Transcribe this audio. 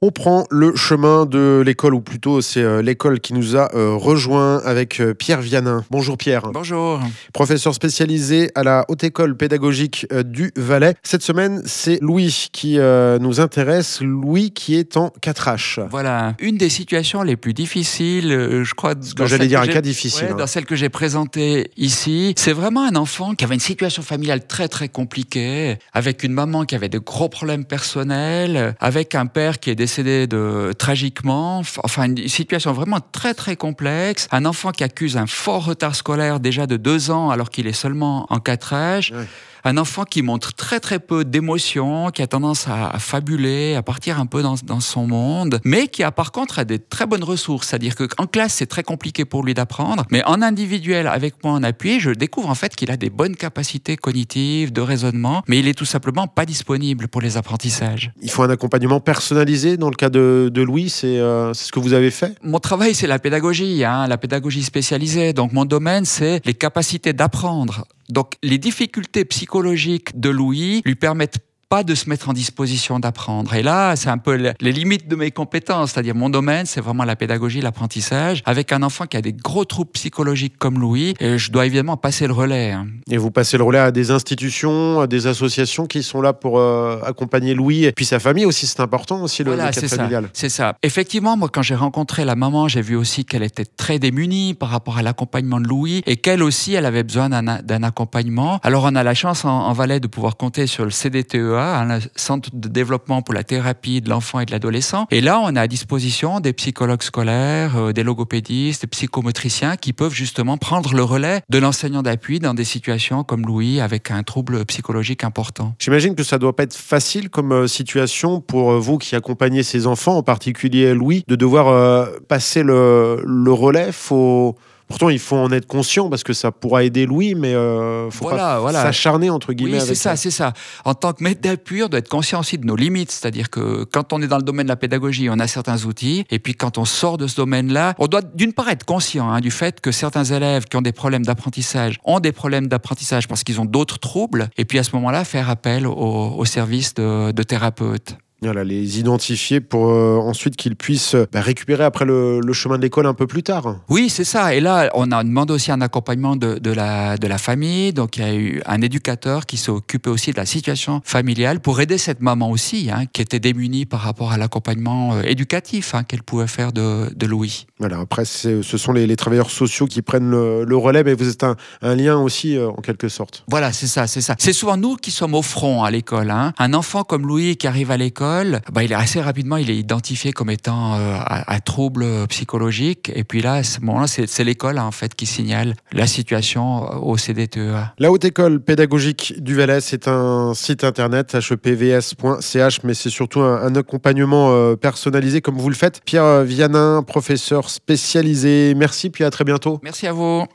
On prend le chemin de l'école, ou plutôt c'est l'école qui nous a rejoint avec Pierre Vianin. Bonjour Pierre. Bonjour. Professeur spécialisé à la Haute École Pédagogique du Valais. Cette semaine, c'est Louis qui nous intéresse. Louis qui est en 4H. Voilà, une des situations les plus difficiles, je crois. J'allais dire un cas difficile. Dans celle que j'ai présentée ici, c'est vraiment un enfant qui avait une situation familiale très très compliquée, avec une maman qui avait de gros problèmes personnels, avec un père qui est décédé tragiquement, enfin une situation vraiment très très complexe, un enfant qui accuse un fort retard scolaire déjà de 2 ans alors qu'il est seulement en 4H. Ouais. Un enfant qui montre très très peu d'émotions, qui a tendance à fabuler, à partir un peu dans son monde, mais qui a par contre des très bonnes ressources. C'est-à-dire qu'en classe, c'est très compliqué pour lui d'apprendre, mais en individuel, avec moi en appui, je découvre en fait qu'il a des bonnes capacités cognitives, de raisonnement, mais il est tout simplement pas disponible pour les apprentissages. Il faut un accompagnement personnalisé dans le cas de Louis, c'est ce que vous avez fait ? Mon travail, c'est la pédagogie spécialisée. Donc mon domaine, c'est les capacités d'apprendre. Donc les difficultés psychologiques de Louis lui permettent pas de se mettre en disposition d'apprendre. Et là, c'est un peu les limites de mes compétences. C'est-à-dire, mon domaine, c'est vraiment la pédagogie, l'apprentissage. Avec un enfant qui a des gros troubles psychologiques comme Louis, et je dois évidemment passer le relais. Et vous passez le relais à des institutions, à des associations qui sont là pour accompagner Louis. Et puis sa famille aussi, c'est important aussi, le cadre familial. C'est ça. Effectivement, moi, quand j'ai rencontré la maman, j'ai vu aussi qu'elle était très démunie par rapport à l'accompagnement de Louis et qu'elle aussi, elle avait besoin d'un accompagnement. Alors, on a la chance en Valais de pouvoir compter sur le CDTEA, un centre de développement pour la thérapie de l'enfant et de l'adolescent. Et là, on a à disposition des psychologues scolaires, des logopédistes, des psychomotriciens qui peuvent justement prendre le relais de l'enseignant d'appui dans des situations comme Louis avec un trouble psychologique important. J'imagine que ça ne doit pas être facile comme situation pour vous qui accompagnez ces enfants, en particulier Louis, de devoir passer le relais. Pourtant, il faut en être conscient parce que ça pourra aider Louis, mais faut pas s'acharner entre guillemets. Oui, c'est ça. En tant que maître d'appui, on doit être conscient aussi de nos limites. C'est-à-dire que quand on est dans le domaine de la pédagogie, on a certains outils. Et puis quand on sort de ce domaine-là, on doit d'une part être conscient du fait que certains élèves qui ont des problèmes d'apprentissage ont des problèmes d'apprentissage parce qu'ils ont d'autres troubles. Et puis à ce moment-là, faire appel au service de thérapeutes. Voilà, les identifier pour ensuite qu'ils puissent récupérer après le chemin de l'école un peu plus tard. Oui, c'est ça. Et là, on a demandé aussi un accompagnement de la famille. Donc, il y a eu un éducateur qui s'est occupé aussi de la situation familiale pour aider cette maman aussi, qui était démunie par rapport à l'accompagnement éducatif qu'elle pouvait faire de Louis. Voilà, après, ce sont les travailleurs sociaux qui prennent le relais, mais vous êtes un lien aussi, en quelque sorte. Voilà, c'est ça. C'est souvent nous qui sommes au front à l'école. Un enfant comme Louis qui arrive à l'école, il est assez rapidement, il est identifié comme étant un trouble psychologique. Et puis là, à ce moment-là, c'est l'école en fait qui signale la situation au CDTEA. La Haute École Pédagogique du Valais, c'est un site internet hepvs.ch, mais c'est surtout un accompagnement personnalisé comme vous le faites. Pierre Vianin, professeur spécialisé. Merci, puis à très bientôt. Merci à vous.